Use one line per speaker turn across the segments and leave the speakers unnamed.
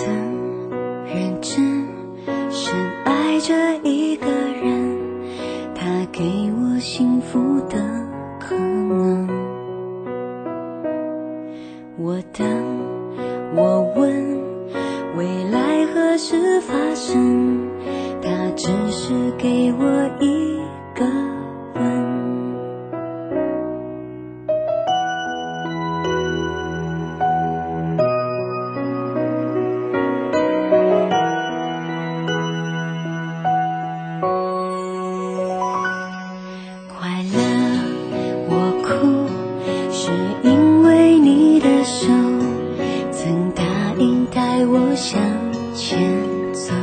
曾认真深爱着一个人，他给我幸福的可能。我等，我问，未来何时发生？他只是给我一个吻。快乐我哭，是因为你的手曾答应带我向前走。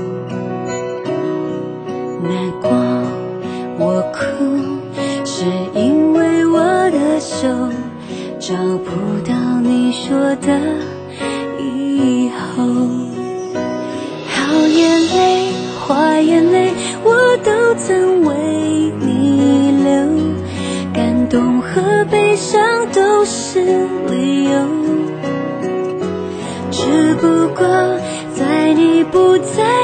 难过我哭，是因为我的手找不到你说的以后。好眼泪坏眼泪我都曾为你流，感动和悲伤都是理由，只不过在你不在